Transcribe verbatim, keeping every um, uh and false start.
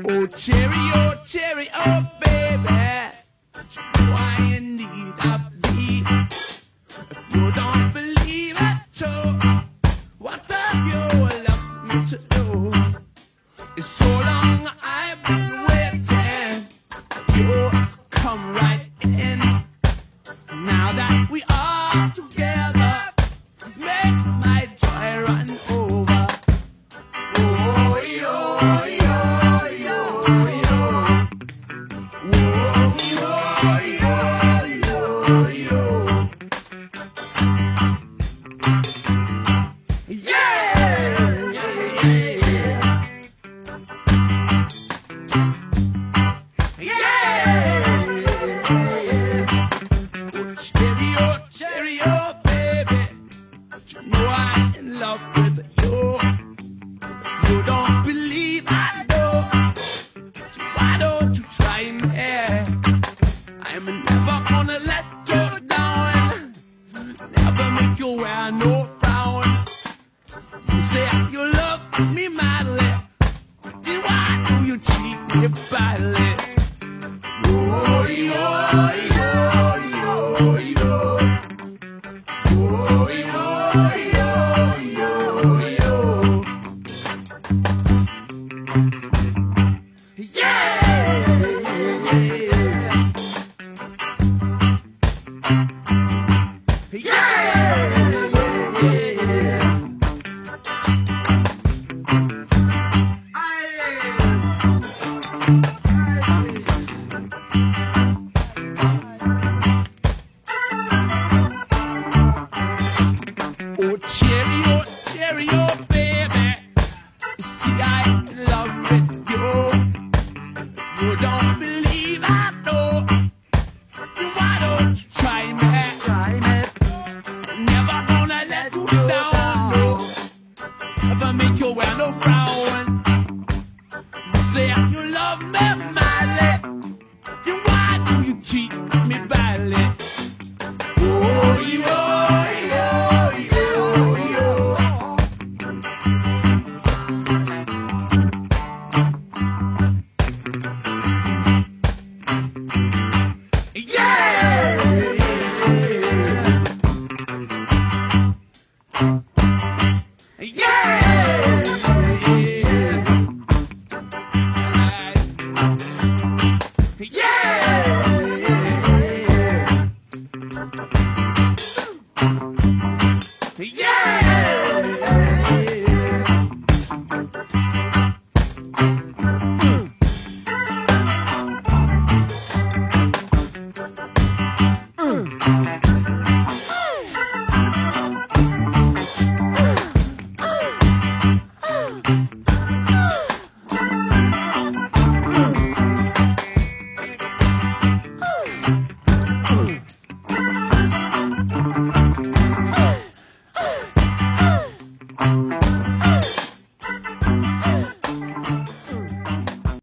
Oh, cherry, oh, cherry, oh, baby, you know I in need of thee. If you don't believe it, so what have you left me to do? It's so long I've been waiting for you to come right in. Now that we are together, let's make my joy run over. Oh, yo, yo, yo, yo. Oh, yo, yo, yo, yo. Yeah, yeah, yeah. Love with you. You don't believe I know. So why don't you try me? I'm never gonna let you down. Never make you wear no frown. You say you love me madly. Then why do you treat me badly? Oh, yo, yo, yo, yo. Oh, yo, yo. Oh, cherry, oh, cherry, oh, baby. You see, I love with you. You don't believe I know. Why don't you try me? Try me. Never gonna let you down, no. Never make you wear no frown. You say you love me,